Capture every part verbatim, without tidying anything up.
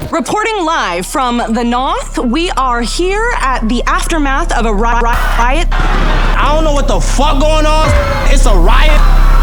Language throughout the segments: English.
Reporting live from the North, we are here at the aftermath of a ri- ri- riot. I don't know what the fuck going on. It's a riot.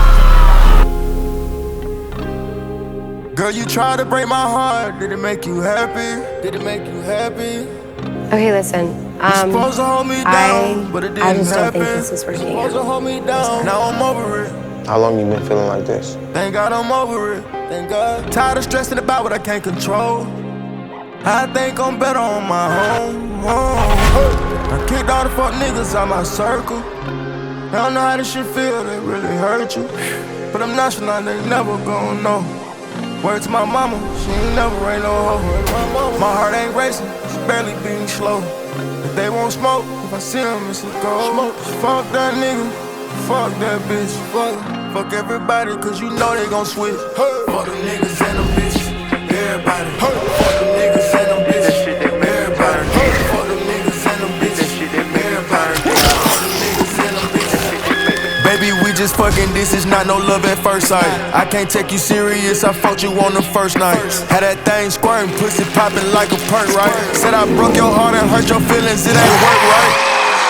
Girl, you tried to break my heart. Did it make you happy? Did it make you happy? Okay, listen. Um, You're supposed to hold me down, I, but it didn't I just don't happen. think this is working You're supposed to hold me down. Now I'm over it. How long you been feeling like this? Thank God I'm over it. Thank God. Tired of stressing about what I can't control. I think I'm better on my own. Oh. I kicked all the fuck niggas out my circle. I don't know how this shit feel, they really hurt you. But I'm national, they never gon' know. Word to my mama, she ain't never ain't no hoe. My heart ain't racing, it's barely beating slow. If they won't smoke, if I see them, it's a go. Fuck that nigga, fuck that bitch. Fuck, fuck everybody, cause you know they gon' switch. Hey. Fuck them niggas and them bitches, everybody. Hey. Fuck them niggas and them bitches, everybody. Hey. Fuck them niggas and them bitches, everybody. Fuck them niggas and them bitches. Baby, we just fucking, this is not no love at first sight. I can't take you serious, I fucked you on the first night. Had that thing squirting, pussy popping like a perk, right? Said I broke your heart and hurt your feelings, it ain't work, right?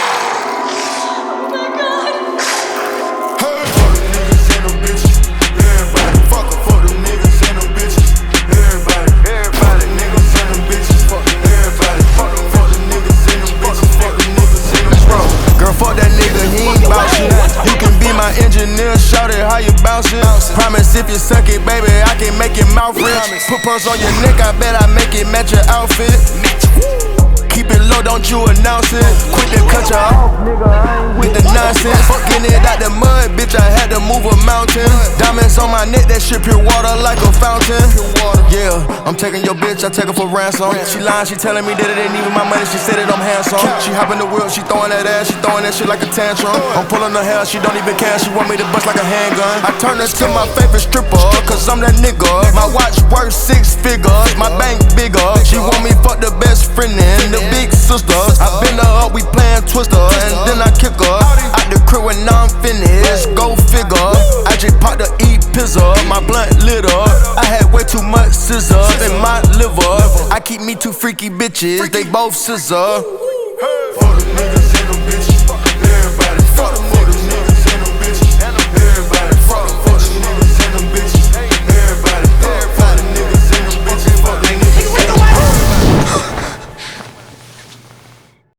How you bouncing? Promise if you suck it, baby, I can make your mouth rich. Put pearls on your neck, I bet I make it match your outfit. Keep it low, don't you announce it. Quick to cut you off, nigga, I ain't with the nonsense. Fucking it out the mud, bitch, I had to move a mountain. Diamonds on my neck, that shit pure water like a fountain. Yeah, I'm taking your bitch, I take her for ransom. She lying, she telling me that it ain't even my money, she said that I'm handsome. She hopping the wheel, she throwing that ass, she throwing that shit like a tantrum. I'm pulling her hair, she don't even care, she want me to bust like a handgun. I turn her to my favorite stripper, cause I'm that nigga. My watch worth six figures, my bank bigger. She want me fuck the best friend and the big sister. I bend her up, we playin' Twister, and then I kick her out the crib when I'm finished. Go figure. I just popped the eat pizza, my blunt lit up. I had way too much scissors in my liver. I keep me two freaky bitches, they both scissor.